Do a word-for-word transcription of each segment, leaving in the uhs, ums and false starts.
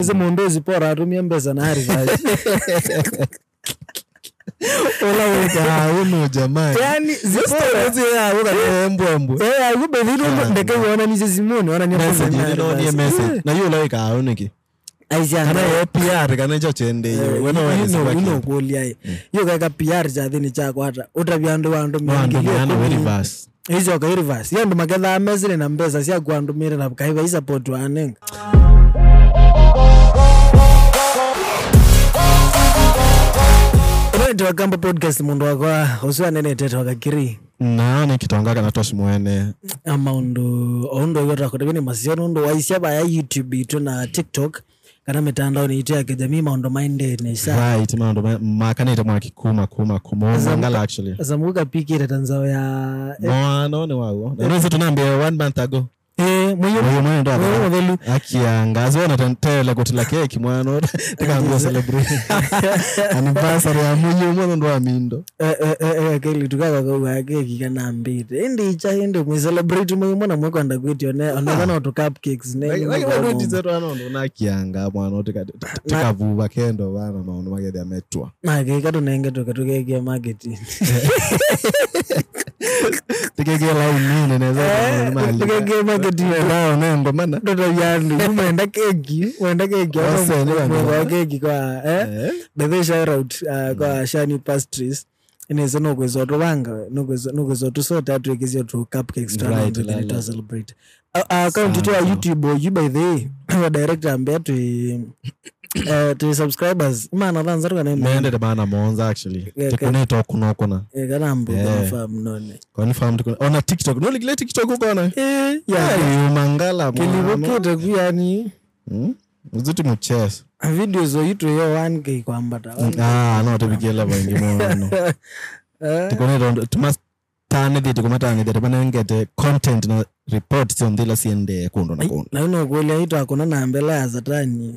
Sasa mondezi pora atumia mpesa na reverse. Ola weka uno jamaa. Yani zipora zia uka embo embo. Eh, ube vitu ndeke uona ni Simone, wana ni message no ni message. Na yule weka auniki. Aisha kana P R kana cho chende yo. Wena wena uno kulia hii. Yo kaka P R cha thini chako hata. Utabiando wando mingi. Wando reverse. Hizo ka reverse. Yo ndo magetha message na mpesa sia kwandumira na kaiba support wanenga. Ndio kamba podcast mundu wakwa uswa nene tete wakakiri na ni kitonga kana toshi mwene amaundo ondo yota kutebeni masiano ndo waisia ba ya YouTube itu na TikTok kana mitandao ni itu ya kijamii maundo minded ni sa right maundo makana ita mwa kikuma kuma kuma ngala actually azamuka piki tanzao ya no no ni wao na ndio tunaambia one month ago eh mwenye mwenye ndo hapo akiangaza na tantela kutila keki mwana tukaambia celebrate anniversary ya mwenye mwana ndo amindo eh eh eh kile tukaka kwa keki kana mbite ndi cha ndi mu celebrate mwenye mwana mweko anda kwitio ne anaona auto cupcakes ne like ndo zetu anondo na kianga mwana tukavuva kendo bana maono magede ametwa na keka tunenge tukatokeke market tikeke line nini naweza mali tikeke market nao nembo maana ndo yandi umeenda keki umeenda keki kwa keki kwa eh the shout out kwa Shani Pastries inaweza no kwezo tobanga no kwezo no kwezo to sort out ekizio to cupcakes to to celebrate account to YouTube you by the director ambaye to eh to subscribers maana dhanza kana nende bana monza actually tikuneto kuno kuna eh kana mbo confirm none confirm tukuna ona TikTok no like TikTok uko na eh ya mangala kilibokete kuyani hm uzuti mchess video zo yitu yo one k kwambata ah no tubikela bangi mono tikuneto tumas tane dite kumatane dite bana ngete content na report sio ndila siende kundo na kundo na uno kulia yitu akona na mbele ya zatani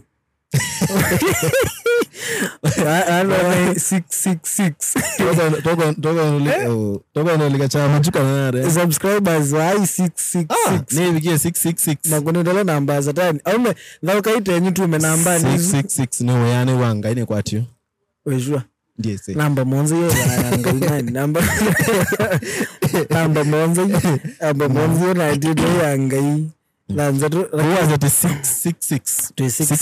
ano six six six toka toka toka toka nolika cha majuka nare subscribers wa six six six ni bigie six six six na kunendele namba za tani aume na kaite nyitu me namba ni six six six no yani wanga ine kwatio wejua ndiye se namba monze yo yanga nani namba namba monze namba monze na ndiye yanga hii lanza tu was at six six six to six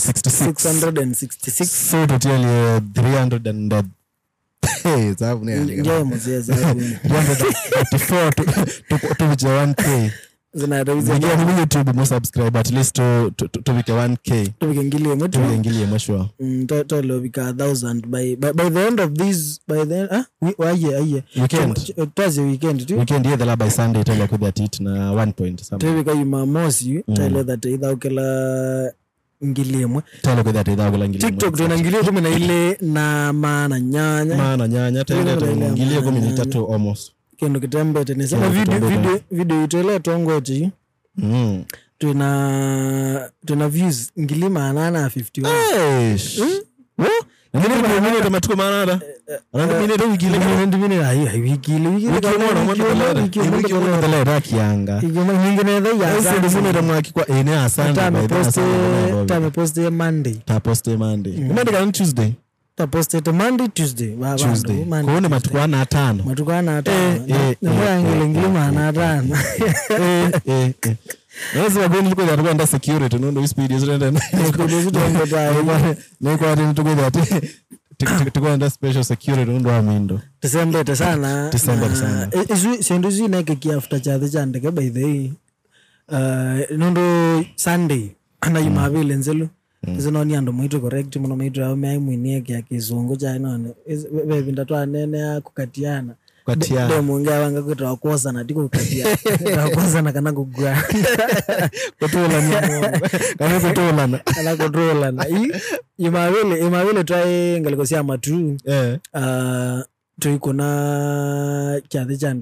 sixty six so totally three hundred and hey zavu ni ali ndio mzee zavu forty-four to to to one k zina raise ndio ni YouTube mo subscribe at least to to to wike one k to wike ngili mwetu to ngili mwisho mm to to lo wika one thousand by by the end of this by the ah waje aye weekend Thursday weekend tu weekend yeah the by Sunday tell ku that it na one point something to wika Jumamosi tell that either ukela ngilimwe tell ku that either ukela ngilimwe TikTok tuna ngilio kumi na ile na maana nyanya maana nyanya tell ngilio kumi na tatu almost kendo kitembe tena sema video video video itele tongoji mm tuna tuna views ngilima anana fifty-one eish wo ngine mimi tumatuko manada ananda mimi ndo wikile ndo mimi hai hai wikile wikile kama mwana mwana wiki mwana tele rakianga igoma nyingine ndo ya sasa ndo mimi ndo mwaki kwa ene asante by post time post Monday ta post Monday Monday kan Tuesday ta post it Monday Tuesday Tuesday kuone matukwana atano matukwana atano na ngile ngilima na atano eh eh eh Naweza wageni liko ya kwenda security ndo speed is renda ndo dai ni kwa nini tuko ati tuko ndo special security ndo amindo December sana December sana isu sendo zina keki after chathe chande ke by the uh ndo Sunday ana Jumapili nzelu zino ni ando mwito correct muno mwito au mai mwinie ya kizungu cha none bebe ndatwa nene kukatiana katiana ndio munga wanga kutoa kosa na tiko kukatiana na kosa na kana kugwa kutola ni kana kutola na kana kutola na Jumapili Jumapili try ngaliko sia matu eh uh tuiko na chathe chandeke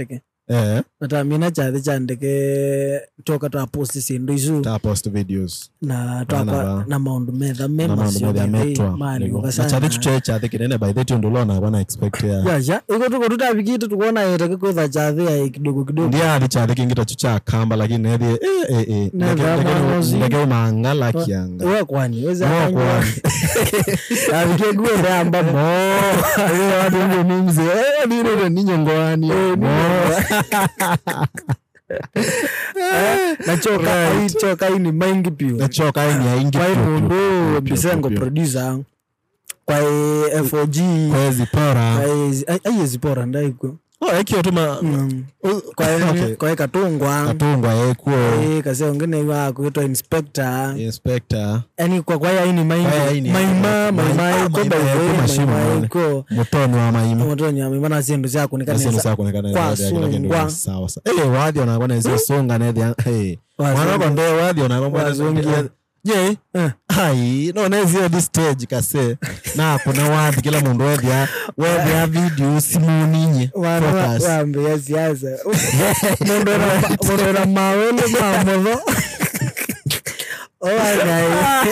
eh natamina chathi chandeke toka twa post sindu isu ta post videos na toka na maundu metha mema sio metwa mali na chathi tuche chathi kinene by that ndo lona bana expect ya ya ja iko tuko tutapikite tukuona yetake kwetha chathi ya kidogo kidogo ndia ali chathi kingita chucha kamba lakini nethi eh eh eh ndege mangala kianga wewe kwani weza kwani abike gwe amba mo wewe watu ndio mimze eh ndio ninyo ngwani nachoka hii choka hii ni maingi pio nachoka hii ni aingi kwa mundu bisengo producer kwa F O G kwa zipora ai zipora ndaiko oh ekio tuma kwa kwa katungwa katungwa yekuo eh kaze ngene wa kuitwa inspector inspector yani kwa kwa hii ni maingi maima maima kwa bawe kwa mutoni wa maima mutoni wa maima na zindu zako nikana zindu zako nikana kwa sawa sawa eh wadi ona kwa hizo songa na eh mwana kwa ndio wadi ona kwa zongia je ai no na hiyo this stage kase na kuna wadi kila mundu wedia wedia video simu ninyi focus wambe ya siasa mundu na mundu na mawele mamodo oh ai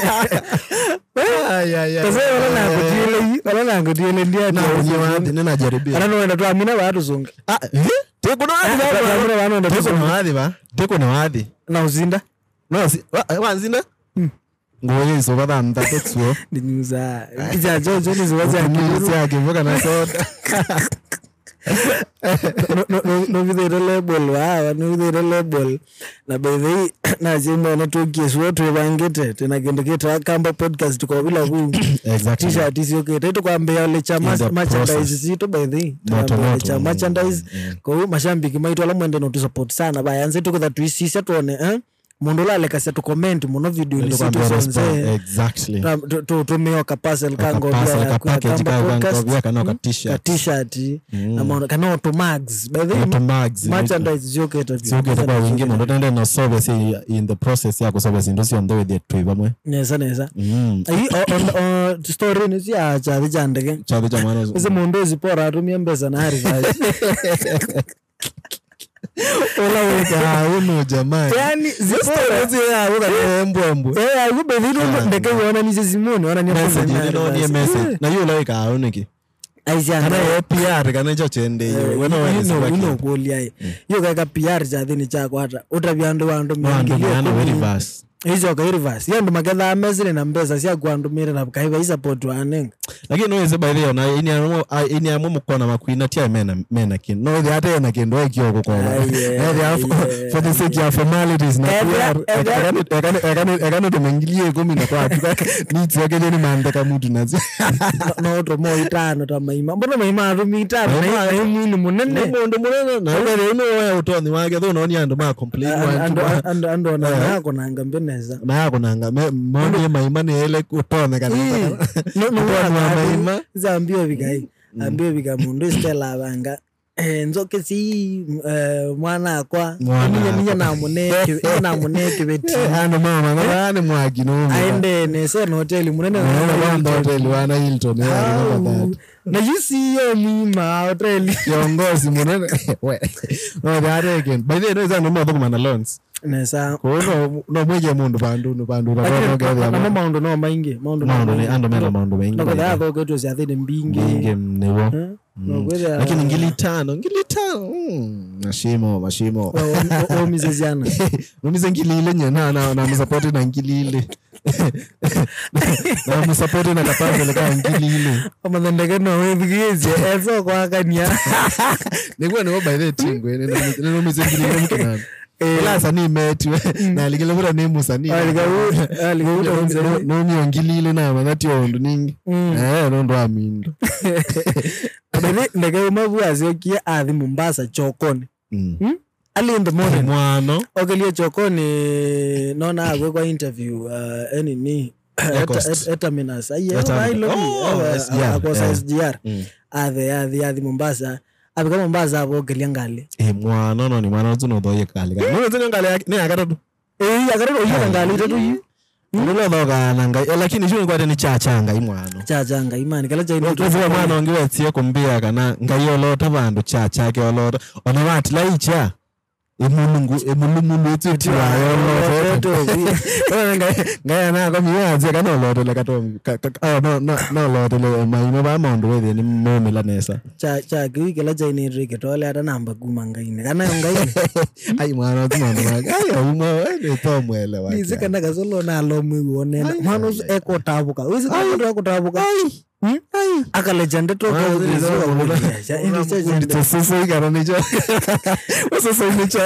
ai ai kaze wala na kutile wala na kutile ndia na wadi nina jaribia ana no enda tu amina watu zonge ah eh teko na wadi ba wana ndo teko na wadi ba teko na wadi na uzinda no si wanzinda ngoye izobaba mtatotsuo ndinyuza ija jojo nizowaza ngirusi yake mboka na soda no no no video label wa no video label na baby na zima na tukies wote wangete tena gendeketa kamba podcast kwa bila ku exactly t-shirt is okay teto kwambia ile chama merchandise zito baby cha merchandise kwa mashambiki maitwa la mwende no support sana bayanze tukutha tuisisa tuone eh mundu lale kasi tu comment muno video ni situ sonze exactly to to meo ka parcel kango bia ka package kango bia kana ka t-shirt ka t-shirt na maana kana auto mags by the auto mags merchandise zioke to zioke kwa wingi ndo tende na service in the process ya kuservice ndo sio ndo with tu bamwe neza neza ai on story ni ya chavi chandeke chavi cha mwana ese mundu zipora atumia mbeza na hari ola weka uno jamaa yani zipora zia uka embo embo eh ayube vitu ndeke uona ni zimoni wana ni message no ni message na yule weka aoneke aisha ana P R kana cho chende yo wena wena uno kulia yo kaka P R cha thini cha kwata utabyando wando mingi yo reverse hizo ka reverse yendo magetha message na mbeza cia kwandumira na kaiba support wane lakini no ize by the na ini amo ini amo mukona makwina tia mena mena kin no the ate na kendo ekyo kokwa eh for the sake of formalities na ekana ekana ekana ekana to mengilie kumi na kwa ni tsiake ni manda ka mutu nazi no to mo itano ta maima mbona maima atu mitano na mwini munene mundu munene na wewe no wewe utoni wake tho no ni andu ma complain ando ando ando na yako na ngambineza na yako na ngame moni maima ni ile utone kana no no maima zambio bigai ambio biga mundu stella abanga eh nzoke si mwana akwa ninya ninya na muneke na muneke beti ano mama ngani mwagi no aende ne se no hotel munene na hotel wana Hilton na yusi yo mima hotel yongozi munene we no that again by the way no mo kuma na loans nesa ko no no mweje mundu bandu no bandu na no na maundo no maingi maundo maundo ni ando mela maundo maingi no kwa hapo kwetu si athini mbingi mbingi mnewo lakini ngili tano ngili tano mashimo mashimo o mizeziana no mizengili ile nyana na na msupport na ngili ile na msupport na kapanga le ngili ile ama ndege no webigize eso kwa kania nigwe no by the tingwe no mizengili ile mkana ela sani metu na ligele bura ne musani aligawuda aligawuda no no ngilile na magati ondo ningi eh no ndo amindo abele ndege mabuaze kia athi Mombasa chokoni hm ali in the morning mwana ogelia chokoni nona agwe kwa interview any ni etaminas ayo ailo akosa S G R athe athe athe Mombasa abika Mombasa abo gelia ngale eh mwana no ni mwana tuno doye kale no tuno ngale ni akatatu eh akatatu oyo ngale tatu yi Nilo doga nanga lakini shuni kwa ni chacha ngai mwano. Chacha ngai mani kala chaini. Kwa mwana ongiwe tie kumbia kana ngai olota bandu chacha ke olota. Ona wati la icha. Emulungu emulungu wetu wayo olota. Ngai na kwa miyaje kana olota la kato no no no olota le maimo ba mondo we ni momela nesa. Cha cha ki kala chaini rike tole ata namba kuma ngai ne kana ngai. Ai mwana tu mwana. Ai umo ni tomwele wa. Ni kana kasolo na lo muone. Mwana eko tabuka. Uzi kana kutabuka. Hmm? Aka legend to go uzo ya ini cha sasa kana nicho. Wasa sasa nicho.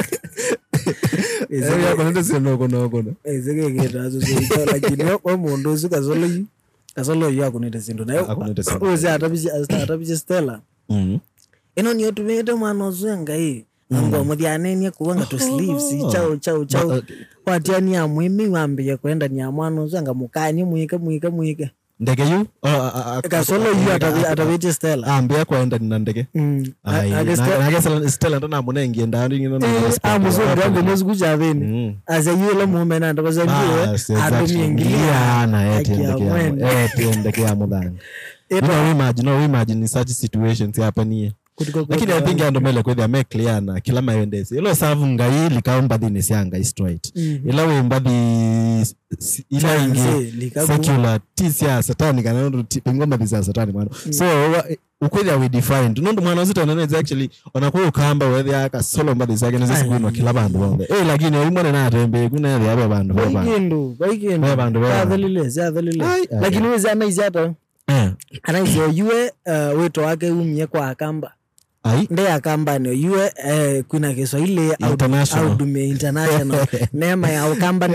Ese ya kana sio noko noko. Ese ke ke razo zo lakini kwa mondo zuka zolo kasolo ya kunita sindo na uzi atabishi atabishi Stella. Mhm. Eno ni otumete mwana zenga hii. Ngo muthiane ni kuanga to sleeves chao chao chao. Watiani ya mwimi wambie kwenda ni mwana zenga mukani muike muike muike. Ndege yu kasolo yu atabiti Stella ambia kwenda ni ndege mm na Stella ndo namune ngienda ndi ngino ah muzungu wangu muzuku javeni aza yule mume na ndo zabiwe adumiingilia na eti ndege eti ndege ya mudhanga ito imagine no imagine such situations happening lakini I think ando mele kwenda make clear na kila mayendezi ilo savu ngai likaomba dini sianga straight ila wemba di ila ingi secular tisia satani kana ndo ngoma di satani mwana so ukweli we defined ndo mwana zito nene actually onakuwa ukamba wewe aka solo mbadi zake nezi kuinwa kila bandu bonde eh lakini oyimone na atembe kuna yale aba bandu baba bakindu bakindu bandu baba adhalile zadhalile lakini wewe anaizi hata eh anaizi yue weto wake umye kwa akamba nde akamba ni yue eh kuna Kiswahili au dume international nema ya akamba ni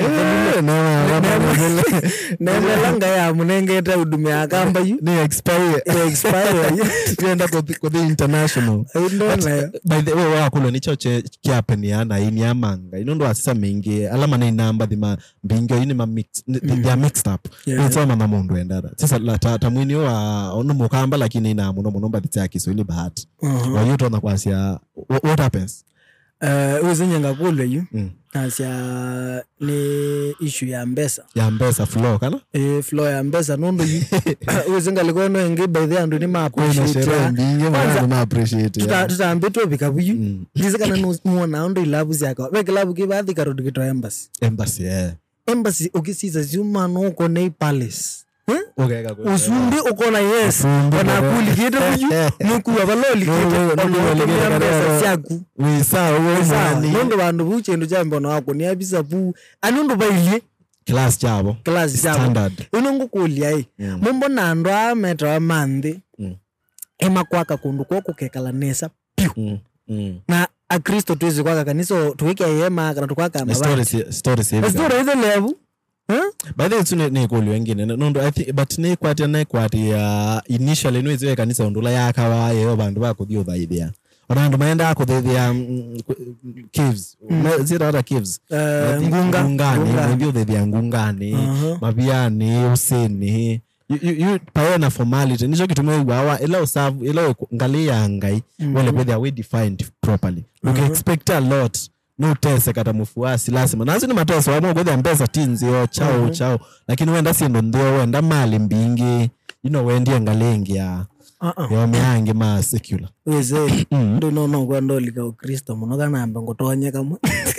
nema langa ya munengeta udume akamba yu ni expire expire kwenda kwa the international by the way wa kulo nicho che kiapeni ana ini amanga inondo asisa mingi alama ni namba dhima mbingo ini ma mix they are mixed up it's all mama mundu endara sasa la tamwini wa ono mukamba lakini ina muno munomba ditya Kiswahili bahati wayuto na kwasia what happens eh uzinyanga kule yu asia ni issue ya mbesa ya mbesa flow kana eh flow ya mbesa nondo yu uzinga likono ngi by the end ni ma appreciate ndinge mwana ma appreciate tuta tutambe to bikabuyu ndizikana no muona ndo ilabu zaka we klabu ke bathi karodi kito embassy embassy eh embassy ukisiza zuma no ko nei palace okay ka usumbi ukona yes ona kulikete buju nuku abaloli kete ono pesa syaku wisa wezani ndo bandu buchendo jambo na wako ni abisa bu anundo bailie class jabo class jabo standard unongo kulia ai mumbo nando ametra mande ema kwaka kundu kwa kukekala nesa piu na a Kristo tuwezi kwaka kanisa tuweke yema kana tukwaka mabati story story save story hizo level huh by the way tune ne koli wengine no I think but ne kwati na kwati ya initially no iziwe kanisa ondula yakawa yeyo bandu bako dio the idea orandu maenda ako the caves zira other caves ngunga ngungani ndio the ngungani mabiani useni you paona formality nicho kitumwe wa ela usavu ela ngalia ngai wale whether we defined properly you can expect a lot no tese kata mufuasi lazima nazo ni mateso wa mwe gwetha mbesa tinzi yo chao chao lakini wenda sindo ndio wenda mali mbingi you know wendi ngalengi ya yo meange ma secular weze ndo no no kwa ndo lika Kristo muno kana amba ngotonya kama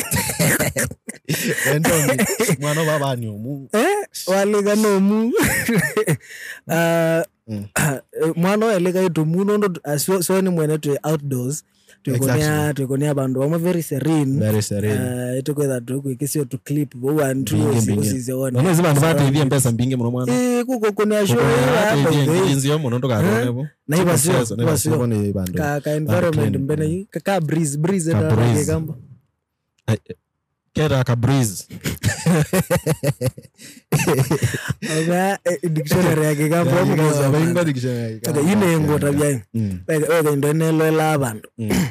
endo mwana baba ni umu eh wale kana umu ah mwana eleka itu muno ndo so ni mwene tu outdoors tukonia tukonia bandu wamo very serene very serene eh tukweza tukikisio to clip bo one two usiziona no ziba ndabati hivi mpesa mbinge muno mwana eh kuko kuna show hapo inzi yo muno ndo karone bo na hiba sio sio ni bandu ka ka environment mbene ka breeze breeze ndio kamba kera ka breeze aga dictionary yake kamba mmoja bainga dictionary kada ine ngo tabia wewe ndo nelo la bandu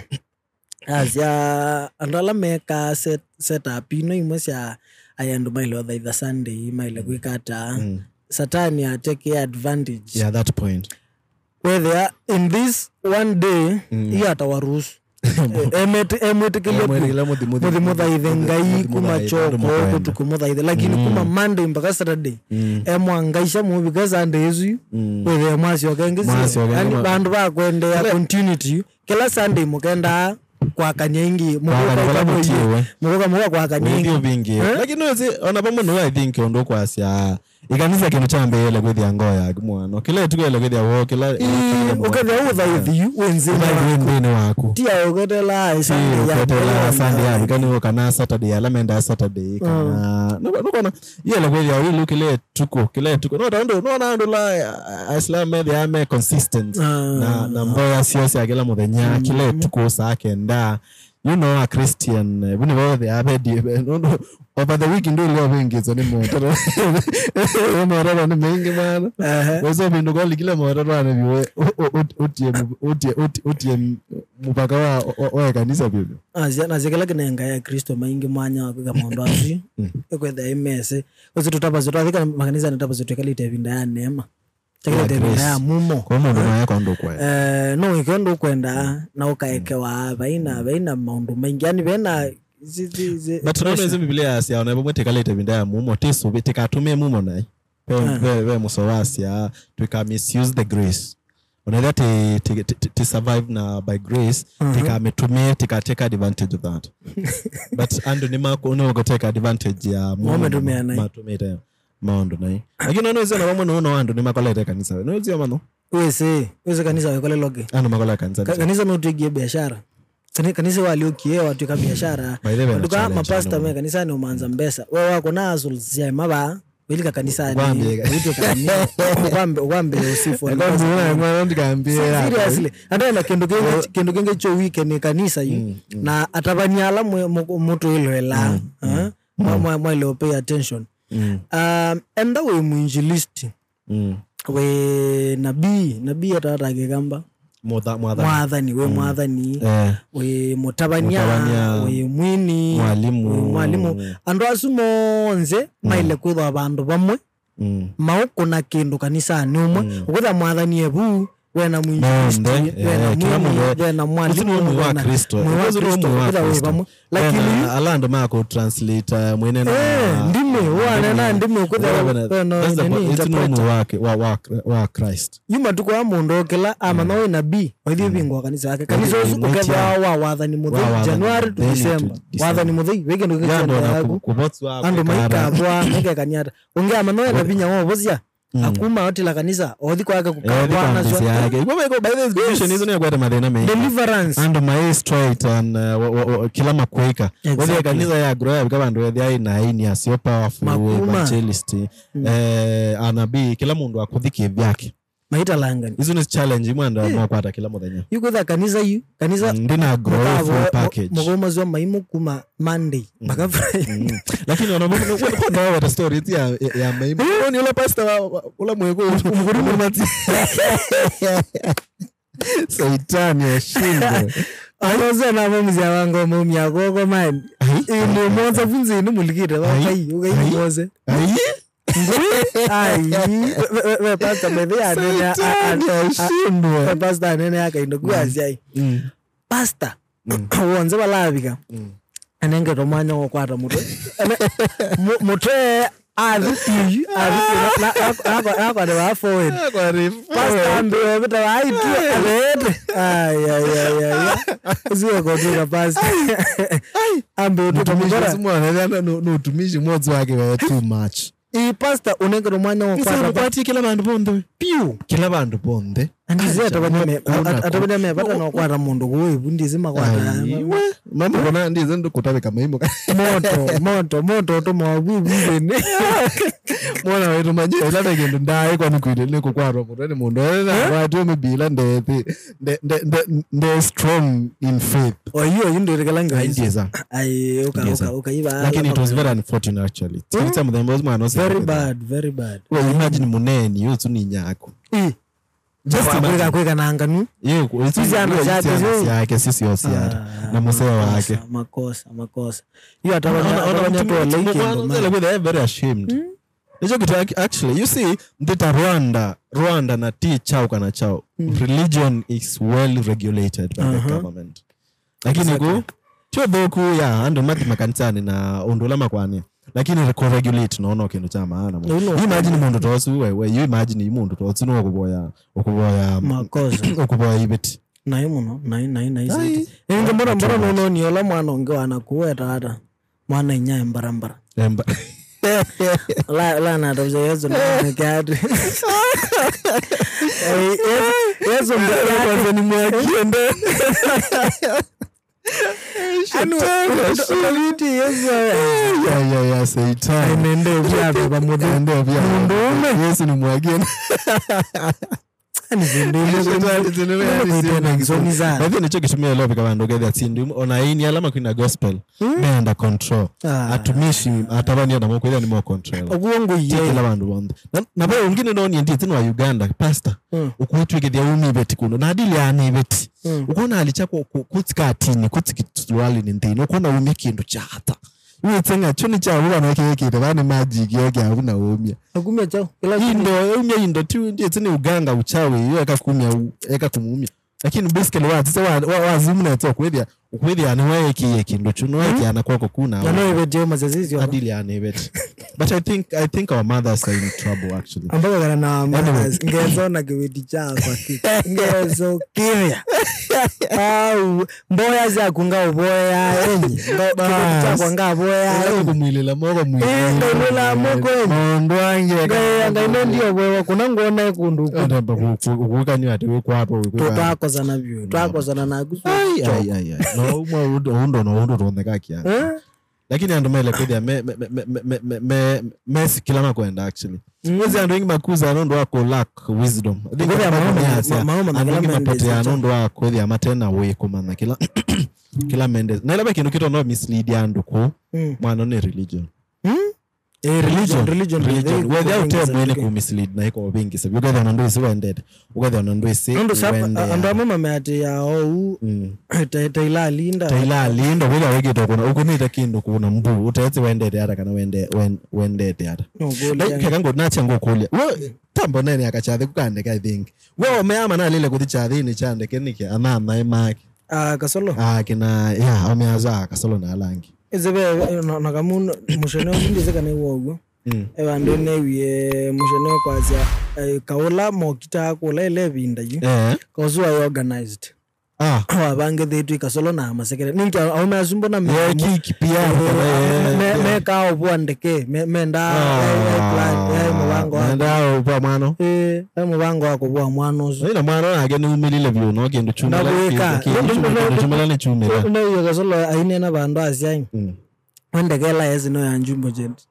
asia andala meka set set up ino imosha ayandu mailo the Sunday mailo kwikata satani a take advantage yeah that point whether in this one day hiyo atawaruhusu emet emet kile muthi muthaithe ngai kuma choko kutukumuthaithe lakini kuma Monday mpaka Saturday emwangaisha mu because and yesu wewe mwasio kengezi yani bandu bakwende ya continuity kila Sunday mukenda kwa kanyengi mukoka mutiwe mukoka mukoka kwa kanyengi ndio vingi lakini wezi ona pamoja no I think ondo kwa sia ikanisa kino chambe ile kwethi angoya mwana kile tukele kwethi awo kila ukethe uthaithi wenzima wendene waku tia uketela Sunday ya Sunday ya kani kana Saturday ala menda Saturday kana no kona yele kwethi awo ile kile tuko kile tuko no ndo no na ndo la Islam media ame consistent na na mboya sio ya kila muthenya kile tuko sake nda you know a Christian when you the abedi over the weekend do love wengizo ni moto mara ni mengi bana wewe bindu kwa kila mara bana biwe utie utie utie mupaka wa wa kanisa bibi azia na zikela kinenga ya Kristo maingi mwanya kwa mondo azi ekwetha imese uzi tutabazo twathika makanisa nitabazo tukalite vinda ya neema chakile vinda ya mumo kwa mondo na yako ndo kwa eh no ikondo kwenda na ukaekewa baina baina maundu maingi yani bena but no no Biblia sia ona bomwe tekalete vinda ya mumo teso betikatumie mumo naye we we musowasia to misuse the grace ona that to survive na by grace tikametumie tikateka advantage of that but ando ni mako uno go take advantage ya mumo matumia maondo naye lakini ono zona bomwe no no ando ni makolete kanisa no zio mano wese wese kanisa wekole loge ano makola kanisa kanisa no tugie biashara kanisa waliokie watu ka biashara duka mapasta me kanisa ni umanza mbesa wewe wako nazo zia maba wilika kanisa ni vitu kanisa kwambe kwambe usifu ngombe ndikambia seriously hata na kendo kenge kendo kenge cho weekend kanisa yu na atabanyala mtu hilo ela mwa mwa ile pay attention um enda we mwinjilisti we nabii nabii atatake kamba mwathani we mwathani we mutabania we mwini mwalimu mwalimu ando asumonze maile kwitha abandu bamwe mauko na kindu kanisa ni umwe ukutha mwathani ebu we na mwinjilisti we na mwini we na mwalimu wa Kristo lakini alando mako translate mwenendo ndime wana ndime ukutha no wake wa wa Christ yuma tuko amundo kila ama no nabii wathi bingwa kanisa yake kanisa ukeva wa wathani muthi January to December wathani muthi wege ndo kigendo kubotswa ando maika bwa nge kanyata unge ama no nabii nyawo bozia akuma wote la kanisa othi kwa kukabwa na sio yake kwa by the vision hizo ni kwa madena mengi deliverance and my straight and kila makweka wale kanisa ya grow kama ndio yeye na ini asio powerful evangelist eh anabii kila mundu akudhiki vyake maita langani hizo ni challenge mwanda mwakwata kila mudanya yuko za kanisa yu kanisa ndina grow full package mugoma zwa maimu kuma Monday mpaka Friday lakini wanaona kwa wa story ya ya maimu ni yule pastor ula mweko mgurumu mati saitani ashinda ayoze na mumzi wangu mumya yako man ni mmoja funzi ni mulikira wakai ugai mmoja ai we pastor mebe anene ashindwa pastor anene akaenda kuazia pastor wonze balabika anenge romanya okwata muto muto aripi aripi na na kwa wa forward pastor ambe beta waitu alete ay ay ay ay usiwe kwa tu pastor ambe utumishira mwana no no utumishi mmoja wake wa too much i pastor unenge romanya okwata pati kila bandu bonde piu kila bandu bonde andize atabanyame atabanyame bata no kwata mundu kuwe bundize makwata mama kona ndize ndo kutabe kama himo moto moto moto to mawabu bene mwana wetu manje ila ngendo ndaye kwa nikuile ne kukwaro mutani mundu na watu mebila ndethi nde strong in faith oyo yindo rekalanga ndiza ai uka uka iba lakini it was very unfortunate actually some of them was man was very bad very bad well imagine muneni yutu ni nyako just kweka kweka na anganu yeye sisi ana yake sisi yote na mseo wake makosa makosa hiyo atabanya to like ndo they are very ashamed hiyo kitu actually you see ndita Rwanda Rwanda na ti chao kana chao religion is well regulated by the government lakini go cho boku ya ando mati makanisani na ondola makwani lakini reko regulate naona kintu cha maana mo imagine mundu tosu wewe you imagine mundu tosu no kuboya okuboya makosa okuboya ibeti na imuno na na na isi inga mbona mbona nono ni ola mwana onge anakuweta hata mwana inya mbarambara emba la la na doze yezo na kadi eh yezo ndio ni mwakiende anu ndo yezo ya ya ya seita nende vya baba nende vya mundume yesu ni mwakiende ani zindile zindile hivi nicho kitumia leo bika bandoge that sindu ona ini alama kuna gospel me under control atumishi atabani na moko ile ni more control oguongo ye la bandu bonde na bwe ungine no ni nditi wa Uganda pastor ukutwike dia umi beti kuno na adili ani beti ukona alichako kutsikatini kutsikitwali ni ndino ukona umi kindu chata wewe tsenga choni cha ruwa na keke bane magic yoke hakuna umia akumia chao kila indo umia indo tu ndiye tsene uganga uchawi yo eka kumia eka kumumia lakini basically wa tse wa wazumuna to kwethia kwethia ani wae kiye kindu chuno wae ana kwako kuna na no ibeti mazazizi adili ani ibeti but i think i think our mothers are in trouble actually ambaga kana na mothers ngezo na kibeti cha kwa kiki ngezo kia au mboya za kunga uboya enyi kibeti cha kwanga boya enyi kumwilela moko mwili ndio la moko ndo ange ngai ndio boya kuna ngona ikundu ndaba ukukanywa ati kwapo twako sana byo twako sana na kusu ai ai ai no umo undo no undo toneka kia lakini ando mele kwedia me me me me me me kila makwenda actually mwezi ando ingi makuza ndo wako lack wisdom ngoja maoma maoma ando ingi mapatia ando wako kwedia matena we komana kila kila mende na ile kintu kito no mislead ando ko mwana ne religion eh religion religion religion whether utea mwene ku mislead na iko bingi sababu ugathe anando isi wended ugathe anando isi ndo sapa ando mama meate ya au taila linda taila linda wila wege to kuna ukunita kindu kuna mbu utetse wended hata kana wende wended hata like kango nacha ngokulia we tambo nene akachathe kukande I think we omeama na lile kuti chathe ni chande kenike amama emaki ah kasolo ah kina ya omeaza kasolo na alangi ezebe na kamuno mushene ndise kana iwogo ebande newiye mushene kwaza kaola mokita kola ile binda yu kozwa organized ah abange thetu kasolo na masekere ninki au mazumbo na me kiki pia me me ka obwandeke me menda plan ya mubango menda obwa mano eh mubango wako bwa mwana zo ina mwana nage ni umilile byo no gendo chumela chumela ni chumela no kasolo aine na bandu asyanyi wendekela yazino ya njumbo jendi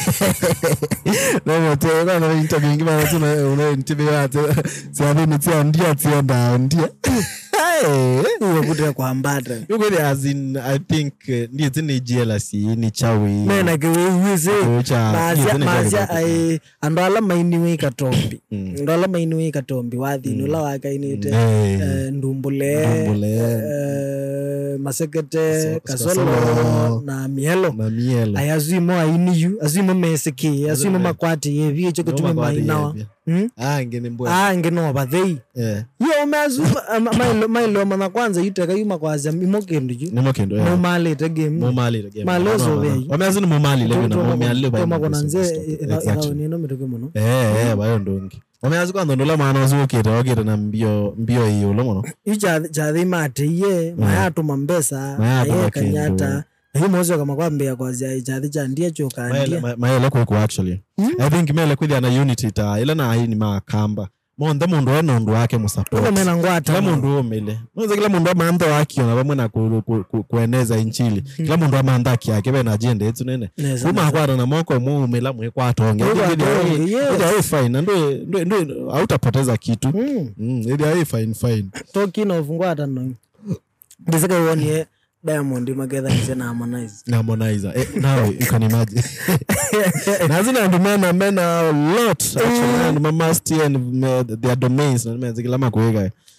no moto na interview ngi bana tuna una interview ate siabe ni tia ndia tia nda ndia uwe kutre kwa mbata yuko as in I think ndiye tini jealousy ni chawi mena ke wese mazia mazia ai andola mainiwe katombi ndola mainiwe katombi wathi nula waka inite ndumbule masekete kasolo na mielo na mielo ayazimo ainiyu azimo meseki azimo makwati yevi echo kutume mainawa ah ngene mbwa ah ngeno bathei eh yo mazu mailo mailo mana kwanza yiteka yuma kwaza imokendo ju ni mokendo no mali te game no mali te game malozo be wameazu ni mali leo na mami alio ba kama kuna nze ina ni no mitoko muno eh eh bayo ndongi wameazu kwa ndola maana uzoketa waketa na mbio mbio hiyo lomono icha chathi mate ye mayato mambesa ye kanyata hii mozo kama kwa mbea kwa zia chathi cha ndia choka ndia maelo kwa actually I think mele kwa na unity ta ila na hii ni makamba monde mundu wa nondu wake musupport kama mena ngwata kila mundu omele mwanzo kila mundu amanda wake na bamwe na kueneza injili kila mundu amanda yake yake bena agenda yetu nene kuma kwara na moko mu umela mwe kwa tonge ndio fine ndio ndio hautapoteza kitu mm ndio fine fine toki na ufungwata no ndisaka uone Diamond magetha nje na Harmonize na Harmonize eh now you can imagine nazina ndumana mena a lot actually and mama still and their domains na mimi zikilama kuweka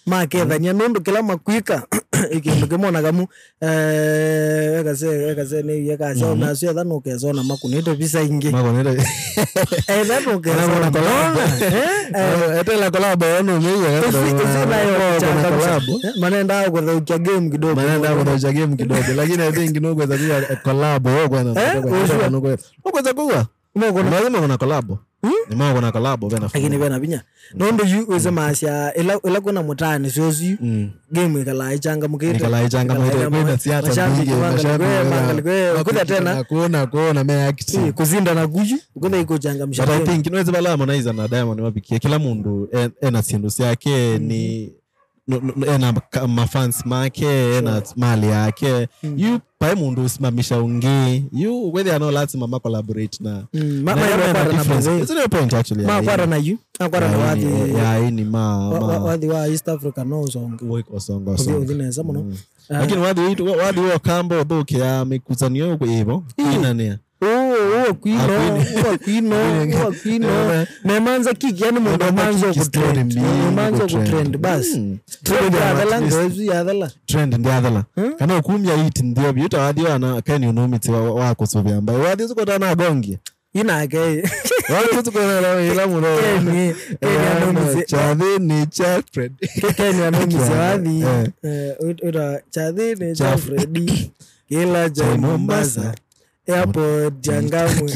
makethania nundu kila makwika ikindu kimona kamu eh ekase ekase ni yakasha na sio thano ukezona makunito bisa ingi makunito eh thano ukezona eh etela collab ono meye collab manenda kudhukia game kidogo manenda kudhukia game kidogo lakini I think no kweza kuwa collab wao kwana kweza kuwa Mungu lazima kuna collab. Ni mwa kuna collab bena. Lakini bena binya. Nondo yu weze masha ila ila kuna mutani sozi game ikala ichanga mukete. Ikala ichanga mukete kwenda theater mbige mashabiki. Kuja tena kuona kuona me active. Kuzinda na guju. Kuja iko changa mshabiki. But I think inaweza bala Harmonize na Diamond wabikie kila mundu ena sindu yake ni ena mafans make ena mali yake you pa mundu usimamisha ungi you whether or not lazima ma collaborate na ma ma it's a point actually ma kwara na you akwara na wadi ya hii ni ma wadi wa East Africa no song weko song song udineza muno lakini wadi wadi wa kambo doke ya mikuzanio huko hivyo inania oh kwino oh kwino oh kwino memanza kiki yani mundu manzo kutrend manzo kutrend bas trend ya language ya dala trend ndi adala kana ukumya hit ndio bita wadi wana kani unomiti wako sovya ambaye wadi uko tana gongi ina ke wadi uko na ila muno ni ni chadhi ni cha Fred keni anomizi wadi ura chadhi ni cha Freddy kila cha Mombasa airport jangamu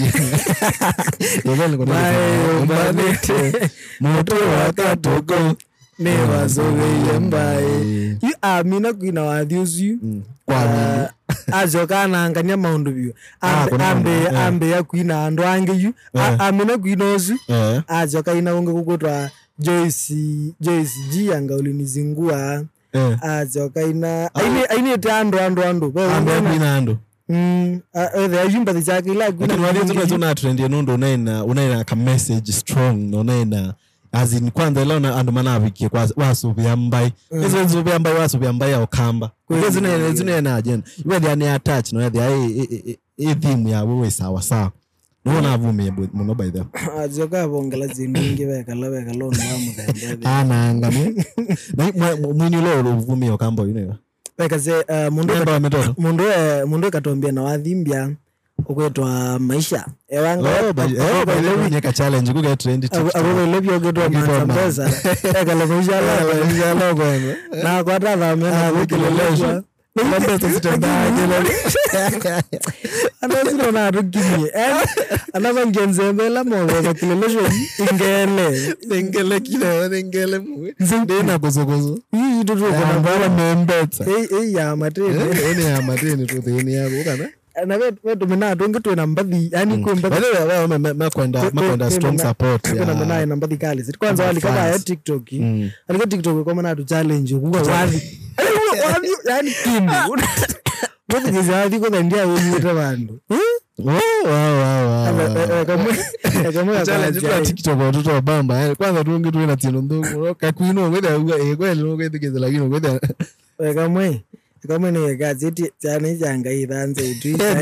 mayo manete moto wakatoko ne wazowe mbaye you amina kuina wathiusu kwa ajoka na ngania maundu biyo ambe ambe ya kuina ando ange yu amina kuina ozu ajoka ina unge kukutwa Joyce Joyce G anga ulinizingua ajoka ina aine aine tando ando ando ambe kuina ando Mm, uh, the ayumba the chake ila kuna wadi tuna trend ya nundo unaina unaina ka message strong unaina as in kwanza ila na ando mana wiki kwa wasu byambai hizo nzo byambai wasu byambai au kamba kwa zina zina na agenda iwe they are attach no they are theme ya wewe sawa sawa nona avume muno by them azoka bongela ziningi beka la beka lo namu the ana ngami na mwini lo uvume okamba you know Wekaze uh, mundu ka, mundu uh, mundu katombia na wathimbia ukwetwa maisha ewanga oh by oh by the way ka challenge ku get trend TikTok abo lobyo getwa matambeza ekala maisha la maisha la kwene na kwata dhamena na kukelelesha Lombe sitenda ajele. Anazino na rugini. Anava ngenzembe la mole kwa kilelesho ingele. Ingele kile, ingele mwe. Ndena gozo-gozo. Hii tutu kuna mbala membeta. Hii ya matini. Hii ya matini tutu hini ya kukana. Na wetu mena tungi tuwe na mbadhi. Yani kuwe mbadhi. Wale wale makwenda makwenda strong support. Kuna mena na mbadhi kali. Kwanza wali kama ya TikTok. Alika TikTok kwa mena tu challenge. Kuwa wazi. Wazi yani kimi. Wote kizaadi kwa ndia wewe bandu. Wow wow wow. Kama kama challenge kwa TikTok watoto bamba. Kwanza tungi tuwe na tino ndogo. Kakuino ngweda kweli ngweda lakini ngweda. Kama kama ni gazeti cyane cyanga iranze itwisa.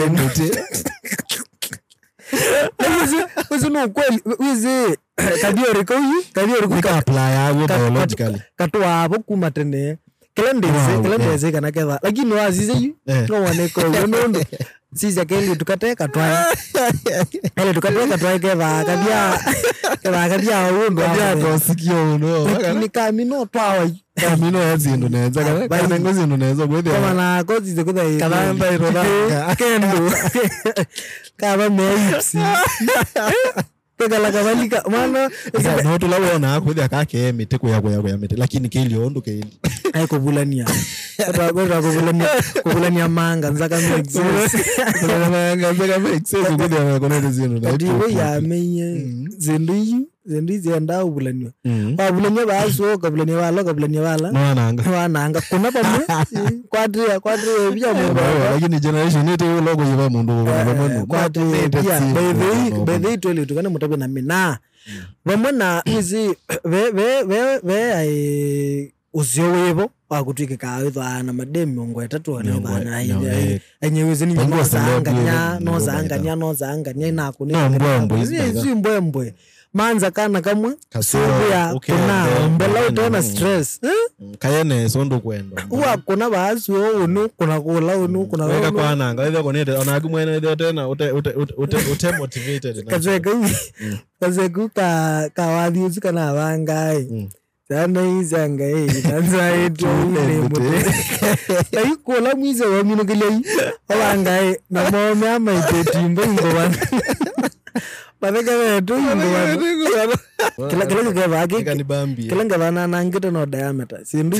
Uzi no kweli uzi kadiori ko yi kadiori ko ka apply abo biologically. Katwa abo kumatene. Kelendeze kelendeze kana keva lakini wazize yu no one ko nondo sisi akeli tukateka twa ele tukateka twa keva kabia keva kabia undo kabia kosikio uno ni kamino twa kamino yazindo neza kana kana ngozi ndo neza gwethe kama na kozi ze kudai kana mba iroda kendo kama meipsi kegala kabalika mana esa no tulaona akwethe akake miteko yako yako ya mite lakini kili ondo kili ai kubulania kwa kwa kubulania kubulania manga nzaka mexes manga nzaka mexes kudia kona zinu na diwe ya menye zindu zindu zienda ubulania wabulania baso kabulania wala kabulania wala no ananga wananga kuna pamwe kwadria kwadria bya mungu lakini generation yetu logo yiba mundu kwa kwadria bebe bebe tole tukana mutabe na mina bamwana izi ve ve ve ve ai uziowebo wakutwike kaitwa na mademi ngo etatu ane bana ayi anyeweze ni nyama zanganya no zanganya no zanganya inako ni mbwembwe izi mbwembwe manza kana kamwe kasubia kuna mbela utona stress kayene sondo kwendo uwa kuna baasi onu kuna kula onu kuna weka kwa nanga ile konete onagu mwene ile tena ute ute ute motivated kazeka kazeka ka kawadhi uzikana abangai sana izanga eh tanza yetu ile mute ayi kola mwize wa mino kile abangai na mome ama itetimbo ngoba Padeka wetu ngoba kila kila kwa bagi kila ngabana nangito no diameter sindu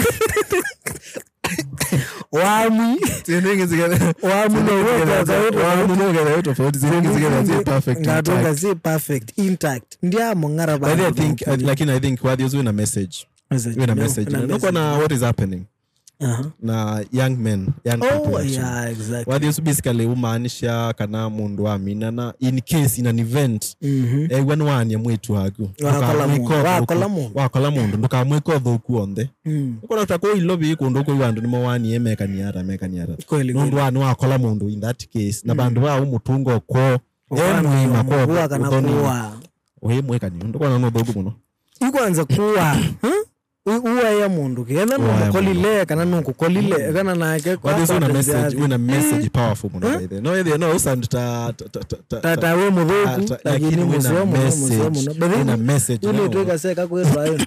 wami sindu ngizigana wami no wetu wami no wetu tofauti sindu ngizigana perfect ngatonga si perfect intact ndia mongara ba I think like I think what is in a message in a message no kuna what is happening uh-huh. na young men young oh, people actually. Yeah, exactly. What is basically umaanisha kana mundu amina na in case in an event mhm eh when one mwetu hagu wakola mundu wakola mundu ndukamweko thoku onde uko na tako ilobi ko ndoko yandu ni mawani emeka ni ara meka ni ara mundu wanu wakola mundu in that case na bandu ba umutungo ko emwe makoko kana ohe mweka ni ndoko na no thoku muno ikwanza kuwa uwa ya mundu kena no kolile kana no kolile kana nake kwa this una message una message powerful muno by the no either no usand ta ta ta we mudhoku lakini musomo musomo una message ile tweka seka kwetwa ayo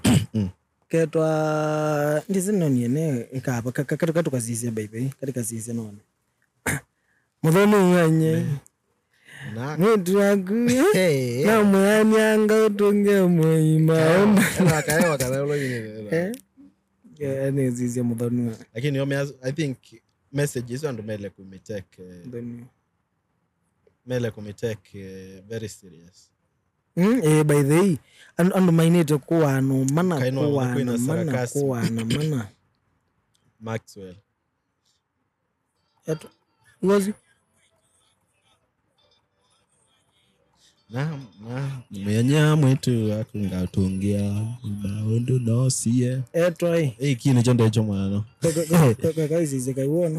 ketwa ndizino niene ikapa katika tukazizia baby katika zizia none mudhono wanye na mtu wangu na mwani anga utonge mweima na kaewa kana ulo yini eh yeah ni zizia mudhanu lakini yo I think messages and mele kumitake mele kumitake very serious mm eh by the way and and mainete kwa no mana kwa na mana kwa na mana Maxwell eto wazi na na menya mwetu akungatungia baundu no sie eto ai eh kine chonde echo mwana kaka kazi zikaiona